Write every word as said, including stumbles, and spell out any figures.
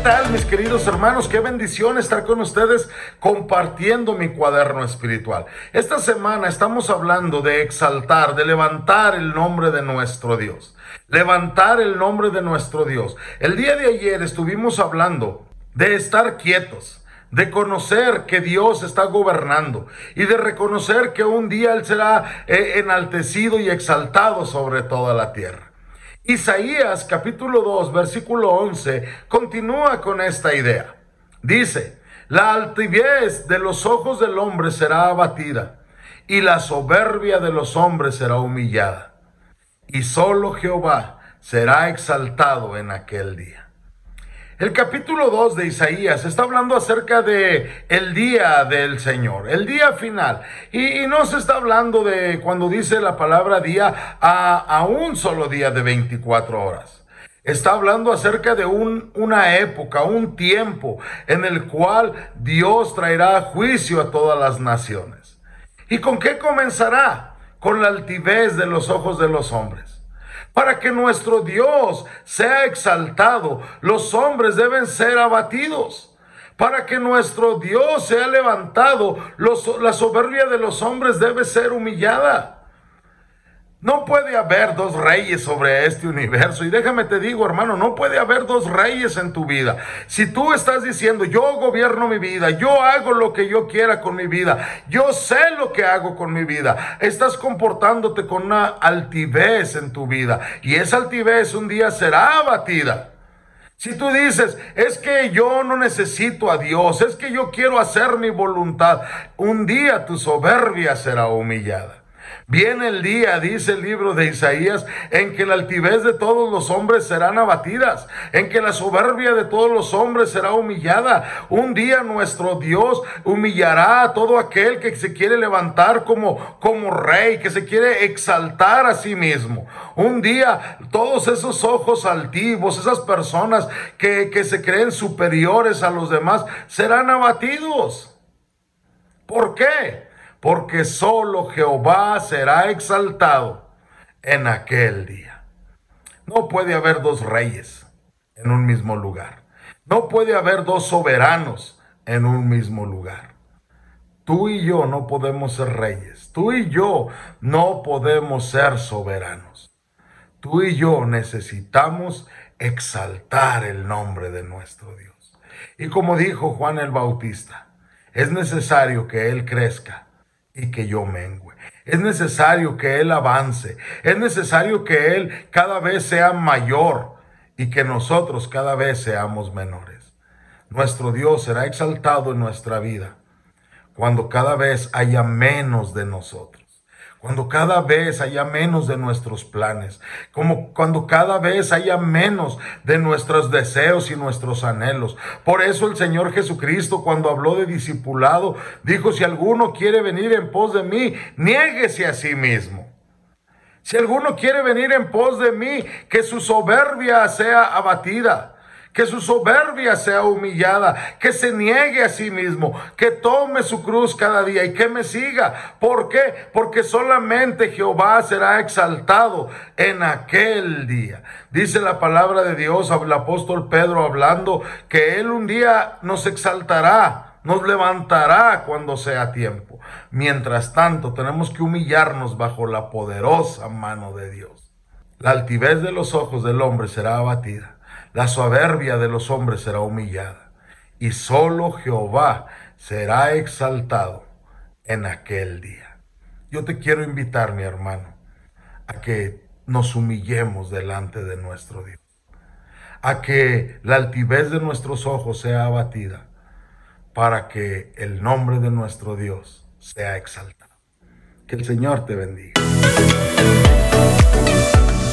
tal, mis queridos hermanos? Qué bendición estar con ustedes compartiendo mi cuaderno espiritual. Esta semana estamos hablando de exaltar, de levantar el nombre de nuestro Dios. Levantar el nombre de nuestro Dios. El día de ayer estuvimos hablando de estar quietos, de conocer que Dios está gobernando y de reconocer que un día Él será eh, enaltecido y exaltado sobre toda la tierra. Isaías capítulo dos versículo once continúa con esta idea. Dice: la altivez de los ojos del hombre será abatida y la soberbia de los hombres será humillada, y solo Jehová será exaltado en aquel día. El capítulo dos de Isaías está hablando acerca de el día del Señor, el día final. Y, y no se está hablando de, cuando dice la palabra día, a, a un solo día de veinticuatro horas. Está hablando acerca de un, una época, un tiempo en el cual Dios traerá juicio a todas las naciones. ¿Y con qué comenzará? Con la altivez de los ojos de los hombres. Para que nuestro Dios sea exaltado, los hombres deben ser abatidos. Para que nuestro Dios sea levantado, los, la soberbia de los hombres debe ser humillada. No puede haber dos reyes sobre este universo. Y déjame te digo, hermano, no puede haber dos reyes en tu vida. Si tú estás diciendo, yo gobierno mi vida, yo hago lo que yo quiera con mi vida, yo sé lo que hago con mi vida, estás comportándote con una altivez en tu vida. Y esa altivez un día será abatida. Si tú dices, es que yo no necesito a Dios, es que yo quiero hacer mi voluntad, un día tu soberbia será humillada. Viene el día, dice el libro de Isaías, en que la altivez de todos los hombres serán abatidas, en que la soberbia de todos los hombres será humillada. Un día nuestro Dios humillará a todo aquel que se quiere levantar como, como rey, que se quiere exaltar a sí mismo. Un día todos esos ojos altivos, esas personas que, que se creen superiores a los demás, serán abatidos. ¿Por qué? Porque solo Jehová será exaltado en aquel día. No puede haber dos reyes en un mismo lugar. No puede haber dos soberanos en un mismo lugar. Tú y yo no podemos ser reyes. Tú y yo no podemos ser soberanos. Tú y yo necesitamos exaltar el nombre de nuestro Dios. Y como dijo Juan el Bautista, es necesario que Él crezca y que yo mengüe. Es necesario que Él avance. Es necesario que Él cada vez sea mayor y que nosotros cada vez seamos menores. Nuestro Dios será exaltado en nuestra vida cuando cada vez haya menos de nosotros. Cuando cada vez haya menos de nuestros planes, como cuando cada vez haya menos de nuestros deseos y nuestros anhelos. Por eso el Señor Jesucristo, cuando habló de discipulado, dijo: si alguno quiere venir en pos de mí, niéguese a sí mismo. Si alguno quiere venir en pos de mí, que su soberbia sea abatida, que su soberbia sea humillada, que se niegue a sí mismo, que tome su cruz cada día y que me siga. ¿Por qué? Porque solamente Jehová será exaltado en aquel día. Dice la palabra de Dios, el apóstol Pedro hablando, que Él un día nos exaltará, nos levantará cuando sea tiempo. Mientras tanto, tenemos que humillarnos bajo la poderosa mano de Dios. La altivez de los ojos del hombre será abatida. La soberbia de los hombres será humillada, y solo Jehová será exaltado en aquel día. Yo te quiero invitar, mi hermano, a que nos humillemos delante de nuestro Dios, a que la altivez de nuestros ojos sea abatida, para que el nombre de nuestro Dios sea exaltado. Que el Señor te bendiga.